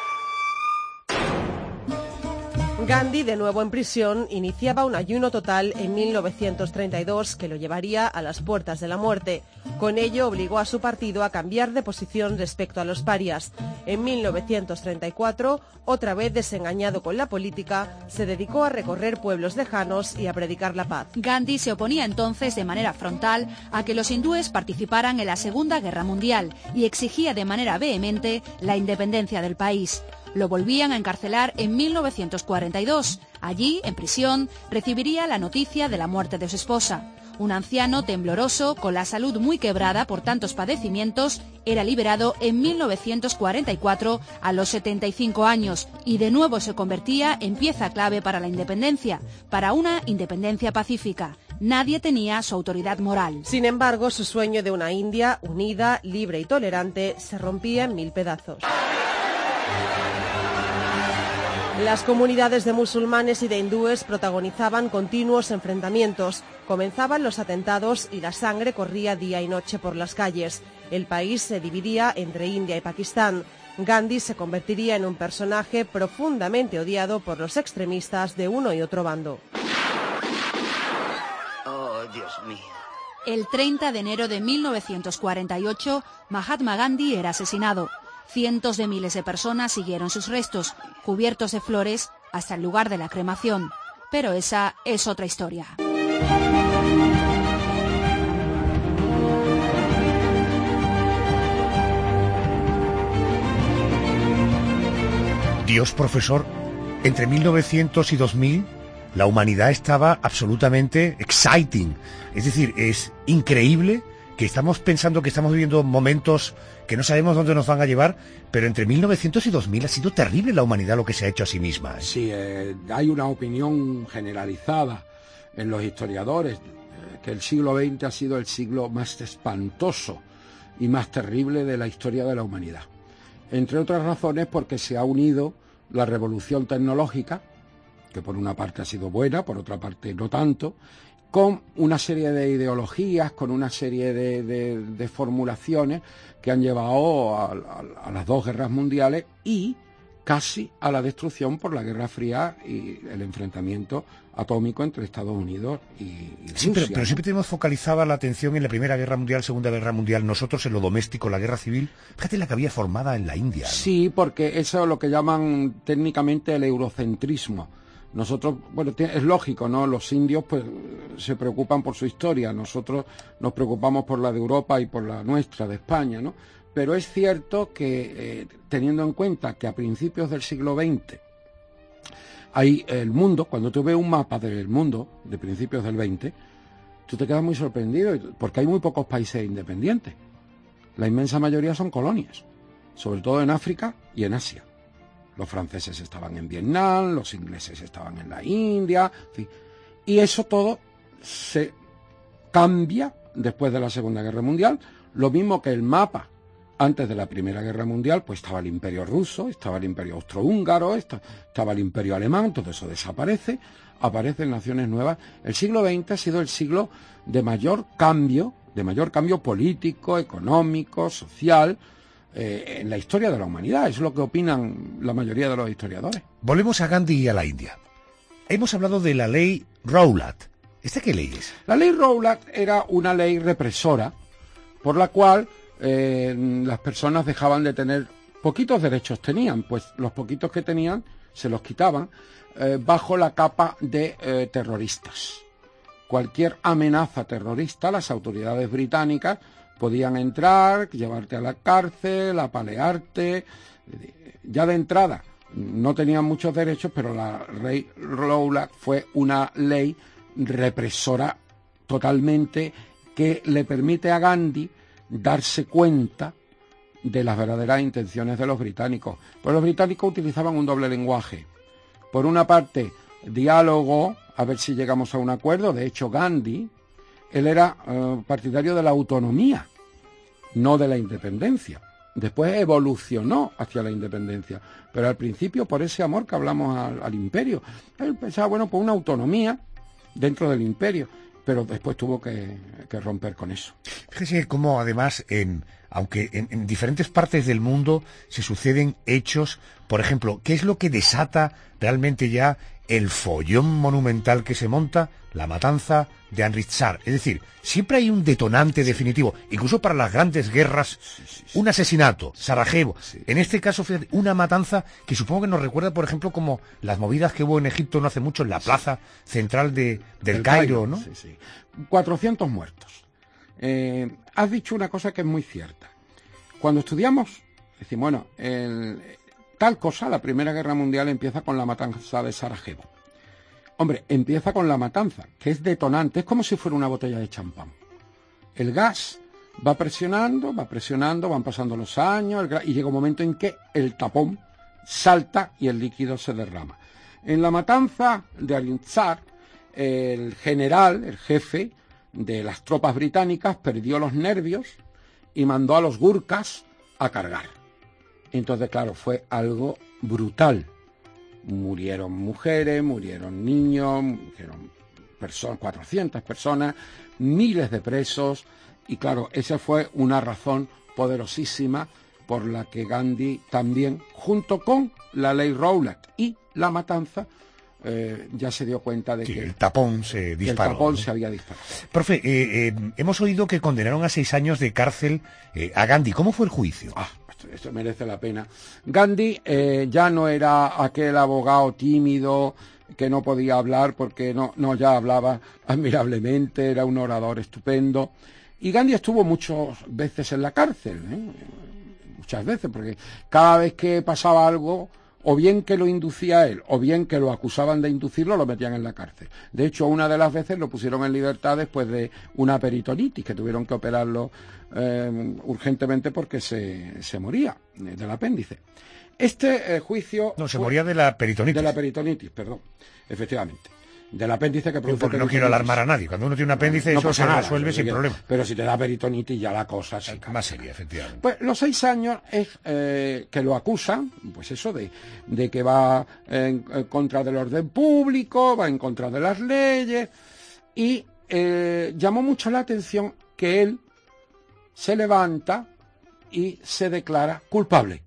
Gandhi, de nuevo en prisión, iniciaba un ayuno total en 1932 que lo llevaría a las puertas de la muerte. Con ello obligó a su partido a cambiar de posición respecto a los parias. En 1934, otra vez desengañado con la política, se dedicó a recorrer pueblos lejanos y a predicar la paz. Gandhi se oponía entonces de manera frontal a que los hindúes participaran en la Segunda Guerra Mundial y exigía de manera vehemente la independencia del país. Lo volvían a encarcelar en 1942. Allí, en prisión, recibiría la noticia de la muerte de su esposa. Un anciano tembloroso, con la salud muy quebrada por tantos padecimientos, era liberado en 1944 a los 75 años y de nuevo se convertía en pieza clave para la independencia, para una independencia pacífica. Nadie tenía su autoridad moral. Sin embargo, su sueño de una India unida, libre y tolerante se rompía en 1000 pedazos. Las comunidades de musulmanes y de hindúes protagonizaban continuos enfrentamientos. Comenzaban los atentados y la sangre corría día y noche por las calles. El país se dividía entre India y Pakistán. Gandhi se convertiría en un personaje profundamente odiado por los extremistas de uno y otro bando. Oh, Dios mío. El 30 de enero de 1948, Mahatma Gandhi era asesinado. Cientos de miles de personas siguieron sus restos, cubiertos de flores, hasta el lugar de la cremación. Pero esa es otra historia. Dios, profesor, entre 1900 y 2000 la humanidad estaba absolutamente exciting. Es decir, es increíble que estamos pensando que estamos viviendo momentos que no sabemos dónde nos van a llevar, pero entre 1900 y 2000 ha sido terrible la humanidad lo que se ha hecho a sí misma. Sí, hay una opinión generalizada en los historiadores que el siglo XX ha sido el siglo más espantoso y más terrible de la historia de la humanidad. Entre otras razones porque se ha unido la revolución tecnológica, que por una parte ha sido buena, por otra parte no tanto, con una serie de ideologías, con una serie de formulaciones que han llevado a las dos guerras mundiales y casi a la destrucción por la Guerra Fría y el enfrentamiento atómico entre Estados Unidos y Rusia. Sí, pero siempre tenemos focalizada la atención en la Primera Guerra Mundial, Segunda Guerra Mundial, nosotros en lo doméstico, la Guerra Civil. Fíjate la que había formada en la India, ¿no? Sí, porque eso es lo que llaman técnicamente el eurocentrismo. Nosotros, bueno, es lógico, ¿no? Los indios pues se preocupan por su historia, nosotros nos preocupamos por la de Europa y por la nuestra, de España, ¿no? Pero es cierto que, teniendo en cuenta que a principios del siglo XX hay el mundo, cuando tú ves un mapa del mundo de principios del XX, tú te quedas muy sorprendido, porque hay muy pocos países independientes. La inmensa mayoría son colonias, sobre todo en África y en Asia. Los franceses estaban en Vietnam, los ingleses estaban en la India, en fin. Y eso todo se cambia después de la Segunda Guerra Mundial, lo mismo que el mapa. Antes de la Primera Guerra Mundial, pues estaba el Imperio ruso, estaba el Imperio austrohúngaro, estaba el Imperio alemán, todo eso desaparece, aparecen naciones nuevas. El siglo XX ha sido el siglo de mayor cambio político, económico, social, en la historia de la humanidad. Es lo que opinan la mayoría de los historiadores. Volvemos a Gandhi y a la India. Hemos hablado de la ley Rowlatt. ¿Esta qué ley es? La ley Rowlatt era una ley represora por la cual las personas dejaban de tener, poquitos derechos tenían, pues los poquitos que tenían se los quitaban bajo la capa de terroristas. Cualquier amenaza terrorista, las autoridades británicas podían entrar, llevarte a la cárcel, apalearte. Ya de entrada no tenían muchos derechos, pero la ley Rowlatt fue una ley represora totalmente que le permite a Gandhi darse cuenta de las verdaderas intenciones de los británicos. Pues los británicos utilizaban un doble lenguaje. Por una parte, diálogo, a ver si llegamos a un acuerdo. De hecho, Gandhi, él era partidario de la autonomía, no de la independencia. Después evolucionó hacia la independencia, pero al principio, por ese amor que hablamos al imperio, él pensaba, bueno, pues una autonomía dentro del imperio, pero después tuvo que romper con eso. Fíjese cómo además, aunque en diferentes partes del mundo se suceden hechos, por ejemplo, ¿qué es lo que desata realmente ya el follón monumental que se monta? La matanza de Amritsar. Es decir, siempre hay un detonante definitivo, incluso para las grandes guerras, un asesinato, Sarajevo. En este caso, fíjate, una matanza que supongo que nos recuerda, por ejemplo, como las movidas que hubo en Egipto no hace mucho, en la plaza central del Cairo, ¿no? Sí, sí. 400 muertos. Has dicho una cosa que es muy cierta. Cuando estudiamos, decimos, bueno, tal cosa, la Primera Guerra Mundial empieza con la matanza de Sarajevo. Hombre, empieza con la matanza, que es detonante, es como si fuera una botella de champán. El gas va presionando, van pasando los años, y llega un momento en que el tapón salta y el líquido se derrama. En la matanza de Amritsar, el general, el jefe de las tropas británicas, perdió los nervios y mandó a los gurkhas a cargar. Entonces, claro, fue algo brutal. Murieron mujeres, murieron niños, murieron 400 personas, miles de presos, y claro, esa fue una razón poderosísima por la que Gandhi también, junto con la ley Rowlatt y la matanza, ya se dio cuenta de que el tapón se disparó. El tapón se había disparado. Profe, hemos oído que condenaron a 6 años de cárcel a Gandhi. ¿Cómo fue el juicio? Esto merece la pena. Gandhi ya no era aquel abogado tímido que no podía hablar porque no ya hablaba admirablemente, era un orador estupendo. Y Gandhi estuvo muchas veces en la cárcel, muchas veces, porque cada vez que pasaba algo, o bien que lo inducía él, o bien que lo acusaban de inducirlo, lo metían en la cárcel. De hecho, una de las veces lo pusieron en libertad después de una peritonitis, que tuvieron que operarlo urgentemente porque se moría del apéndice. Este juicio... No, se moría de la peritonitis. De la peritonitis, perdón, efectivamente. Del apéndice que produce... Porque no quiero alarmar a nadie. Cuando uno tiene un apéndice, eso se resuelve sin problema. Pero si te da peritonitis, ya la cosa sí. Más seria, efectivamente. Pues los 6 años es que lo acusan, pues eso, de que va en contra del orden público, va en contra de las leyes, y llamó mucho la atención que él se levanta y se declara culpable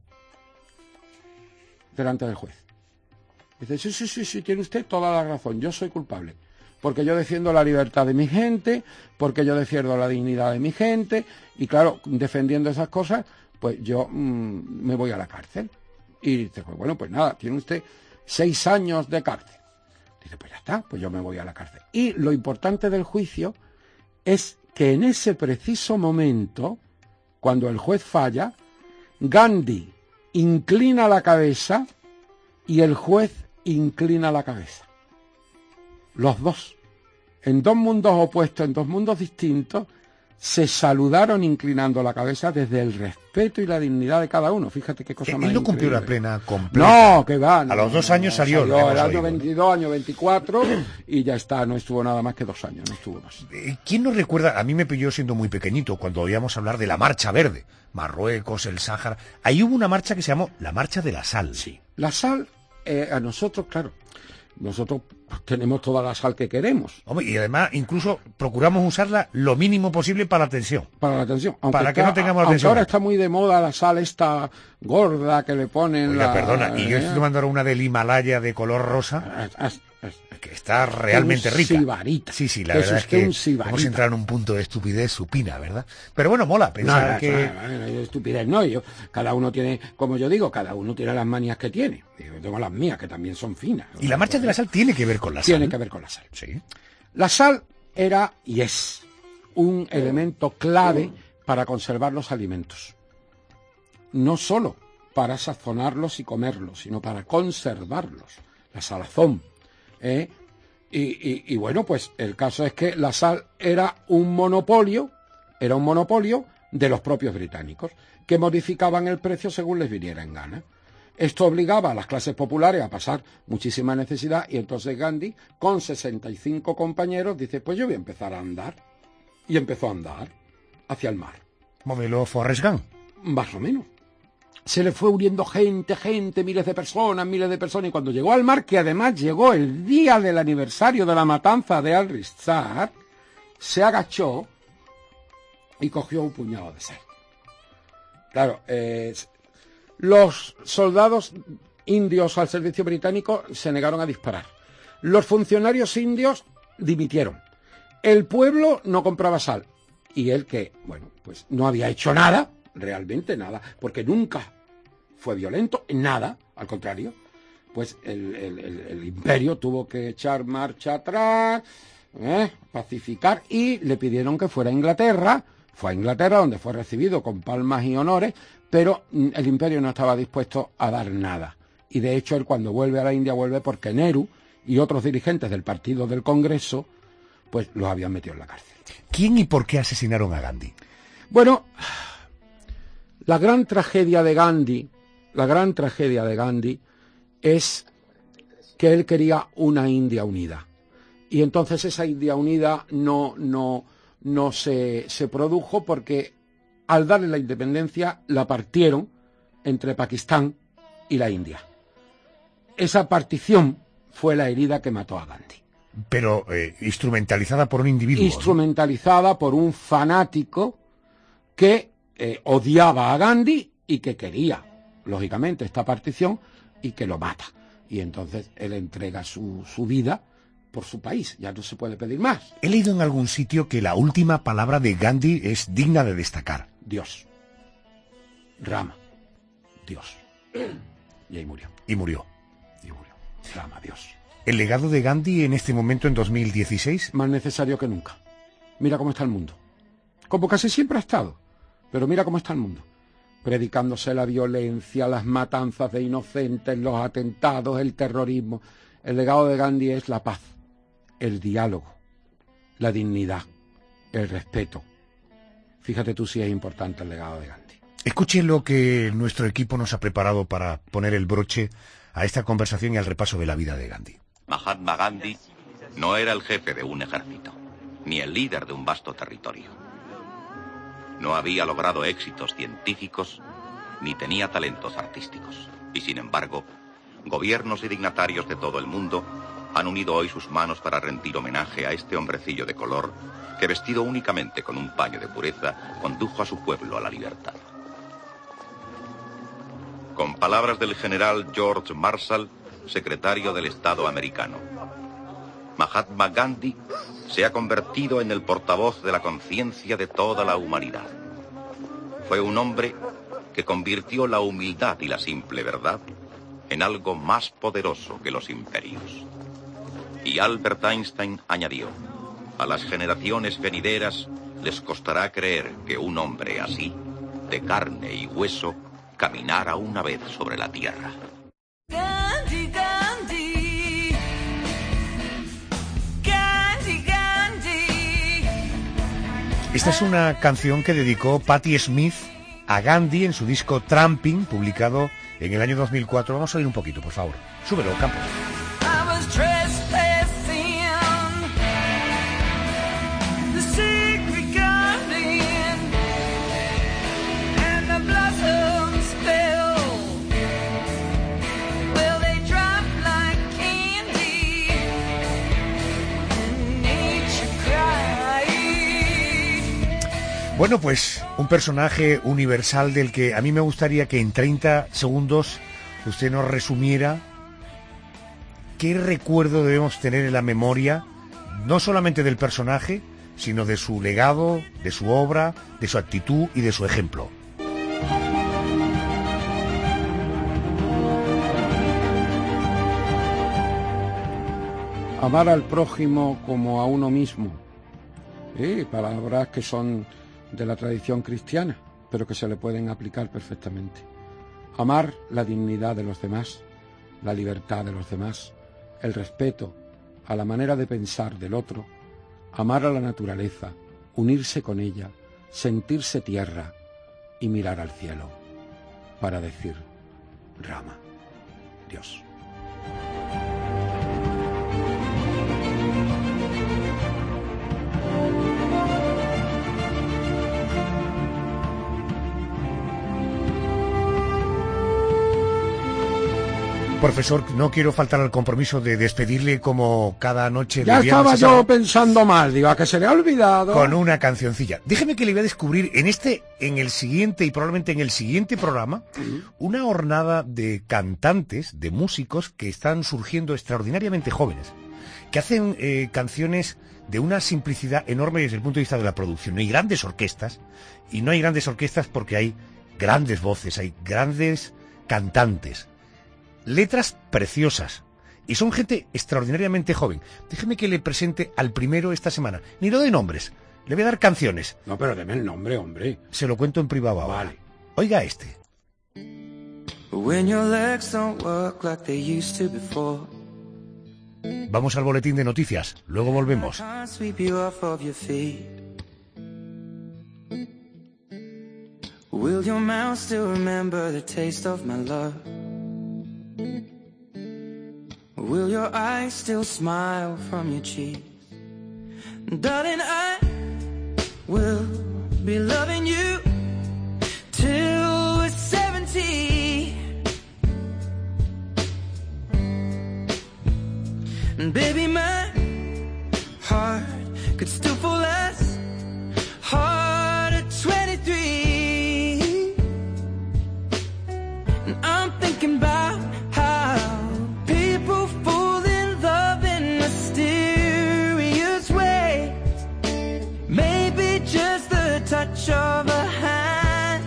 delante del juez. Dice, sí, tiene usted toda la razón, yo soy culpable, porque yo defiendo la libertad de mi gente, porque yo defiendo la dignidad de mi gente, y claro, defendiendo esas cosas, pues yo me voy a la cárcel. Y dice, pues bueno, pues nada, tiene usted 6 años de cárcel. Dice, pues ya está, pues yo me voy a la cárcel. Y lo importante del juicio es que en ese preciso momento, cuando el juez falla, Gandhi inclina la cabeza y el juez inclina la cabeza. Los dos, en 2 mundos opuestos, en 2 mundos distintos, se saludaron inclinando la cabeza desde el respeto y la dignidad de cada uno. Fíjate qué cosa más Él no cumplió increíble. la plena completa. No, que va. A los 2 años salió. El año 22, año 24 y ya está, no estuvo nada más que 2 años, no estuvo más. ¿Quién nos recuerda? A mí me pilló siendo muy pequeñito cuando oíamos hablar de la Marcha Verde. Marruecos, el Sáhara. Ahí hubo una marcha que se llamó la Marcha de la Sal. Sí. La sal, a nosotros, claro, nosotros tenemos toda la sal que queremos. Hombre, y además incluso procuramos usarla lo mínimo posible para la tensión. Para la tensión. Para que no tengamos la tensión. Ahora está muy de moda la sal esta gorda que le ponen. Oiga, perdona, y yo estoy tomando ahora una del Himalaya de color rosa, que está realmente rica. Sibarita. Sí, la verdad es que hemos entrado en un punto de estupidez supina, ¿verdad? Pero bueno, mola pensar que... No, estupidez no, cada uno tiene, como yo digo, cada uno tiene las manías que tiene. Yo tengo las mías, que también son finas. Y la Marcha de la Sal tiene que ver con la sal. Tiene que ver con la sal. Sí. La sal era y es un elemento clave para conservar los alimentos. No solo para sazonarlos y comerlos, sino para conservarlos. La salazón. Y bueno, pues el caso es que la sal era un monopolio de los propios británicos, que modificaban el precio según les viniera en gana. Esto obligaba a las clases populares a pasar muchísima necesidad, y entonces Gandhi, con 65 compañeros, dice, pues yo voy a empezar a andar. Y empezó a andar hacia el mar. Modelo Forrest Gump. Más o menos. Se le fue uniendo gente, miles de personas, y cuando llegó al mar, que además llegó el día del aniversario de la matanza de Al-Rizar, se agachó y cogió un puñado de sal. Claro, los soldados indios al servicio británico se negaron a disparar. Los funcionarios indios dimitieron. El pueblo no compraba sal. Y él, que, bueno, pues no había hecho nada, realmente nada, porque nunca fue violento, nada, al contrario, pues el imperio tuvo que echar marcha atrás, pacificar, y le pidieron que fuera a Inglaterra. Fue a Inglaterra, donde fue recibido con palmas y honores, pero el imperio no estaba dispuesto a dar nada. Y de hecho él, cuando vuelve a la India, vuelve porque Nehru y otros dirigentes del partido del Congreso pues los habían metido en la cárcel. ¿Quién y por qué asesinaron a Gandhi? Bueno, la gran tragedia de Gandhi es que él quería una India unida. Y entonces esa India unida no se produjo, porque al darle la independencia la partieron entre Pakistán y la India. Esa partición fue la herida que mató a Gandhi. Pero instrumentalizada por un individuo. Instrumentalizada, ¿no?, por un fanático que odiaba a Gandhi y que quería, lógicamente, esta partición, y que lo mata. Y entonces él entrega su vida por su país. Ya no se puede pedir más. He leído en algún sitio que la última palabra de Gandhi es digna de destacar. Dios. Rama. Dios. Y ahí murió. Y murió. Rama, Dios. ¿El legado de Gandhi en este momento, en 2016? Más necesario que nunca. Mira cómo está el mundo. Como casi siempre ha estado. Pero mira cómo está el mundo. Predicándose la violencia, las matanzas de inocentes, los atentados, el terrorismo. El legado de Gandhi es la paz, el diálogo, la dignidad, el respeto. Fíjate tú si es importante el legado de Gandhi. Escuche lo que nuestro equipo nos ha preparado para poner el broche a esta conversación y al repaso de la vida de Gandhi. Mahatma Gandhi no era el jefe de un ejército, ni el líder de un vasto territorio. No había logrado éxitos científicos, ni tenía talentos artísticos. Y sin embargo, gobiernos y dignatarios de todo el mundo han unido hoy sus manos para rendir homenaje a este hombrecillo de color que, vestido únicamente con un paño de pureza, condujo a su pueblo a la libertad. Con palabras del general George Marshall, secretario del Estado americano, Mahatma Gandhi se ha convertido en el portavoz de la conciencia de toda la humanidad. Fue un hombre que convirtió la humildad y la simple verdad en algo más poderoso que los imperios. Y Albert Einstein añadió: a las generaciones venideras les costará creer que un hombre así, de carne y hueso, caminara una vez sobre la tierra. Gandhi, Gandhi. Gandhi, Gandhi. Esta es una canción que dedicó Patti Smith a Gandhi en su disco Tramping, publicado en el año 2004. Vamos a oír un poquito, por favor. Súbelo, Campos. Bueno, pues un personaje universal del que a mí me gustaría que en 30 segundos usted nos resumiera qué recuerdo debemos tener en la memoria, no solamente del personaje, sino de su legado, de su obra, de su actitud y de su ejemplo. Amar al prójimo como a uno mismo. Palabras que son de la tradición cristiana, pero que se le pueden aplicar perfectamente. Amar la dignidad de los demás, la libertad de los demás, el respeto a la manera de pensar del otro, amar a la naturaleza, unirse con ella, sentirse tierra y mirar al cielo para decir Rama, Dios. Profesor, no quiero faltar al compromiso de despedirle como cada noche. Ya estaba yo pensando mal, digo, a que se le ha olvidado. Con una cancioncilla. Déjeme que le voy a descubrir en el siguiente y probablemente en el siguiente programa, una hornada de cantantes, de músicos que están surgiendo extraordinariamente jóvenes, que hacen canciones de una simplicidad enorme desde el punto de vista de la producción. No hay grandes orquestas, y no hay grandes orquestas porque hay grandes voces, hay grandes cantantes. Letras preciosas. Y son gente extraordinariamente joven. Déjeme que le presente al primero esta semana. Ni lo de nombres. Le voy a dar canciones. No, pero deme el nombre, hombre. Se lo cuento en privado ahora. Vale. Oiga este. Vamos al boletín de noticias. Luego volvemos. Will your mouth still remember the taste of my love? Will your eyes still smile from your cheeks? Darling, I will be loving you till we're 70. And baby, my heart could still fall as hard at 23. And I'm thinking about how people fall in love in mysterious ways. Maybe just the touch of a hand.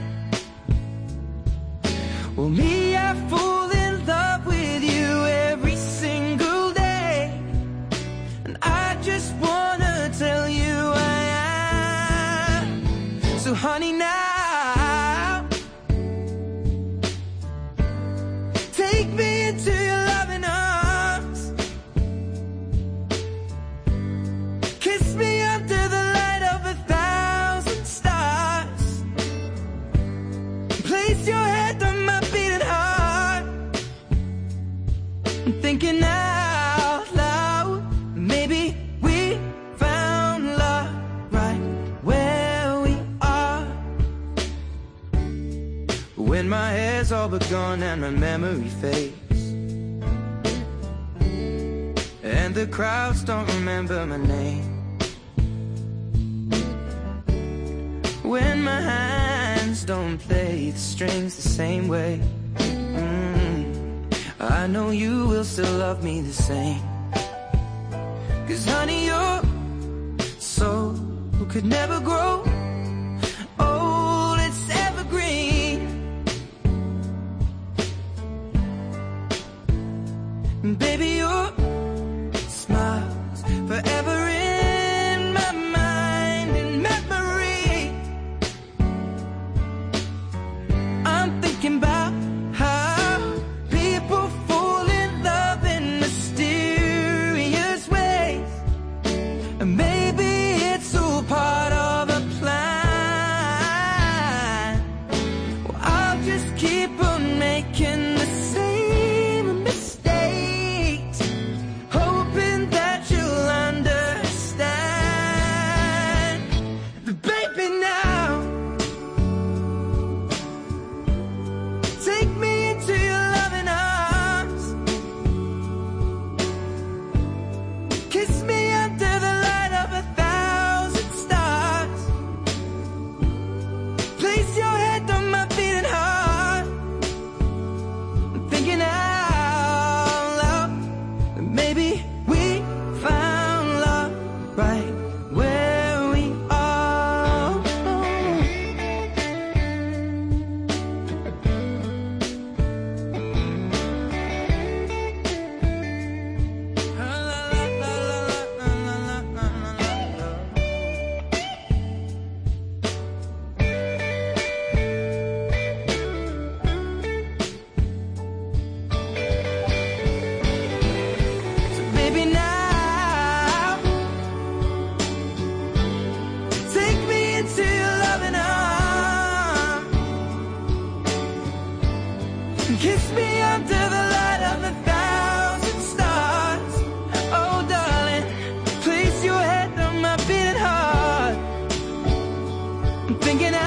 Well, me, I fall in love with you every single day. And I just wanna tell you I am. So honey, now take me into your loving arms. Kiss me under the light of 1,000 stars. Place your head on my beating heart. I'm thinking out loud, maybe we found love right where we are. When my hair's all but gone and my memory fades, and the crowds don't remember my name, when my hands don't play the strings the same way, I know you will still love me the same. 'Cause honey, your soul could never grow old, it's evergreen. Baby, your smile's forever in my mind and memory. I'm thinking about how people fall in love in mysterious ways. And maybe it's all part of a plan. Kiss me under the light of 1,000 stars. Oh, darling, place your head on my beating heart. I'm thinking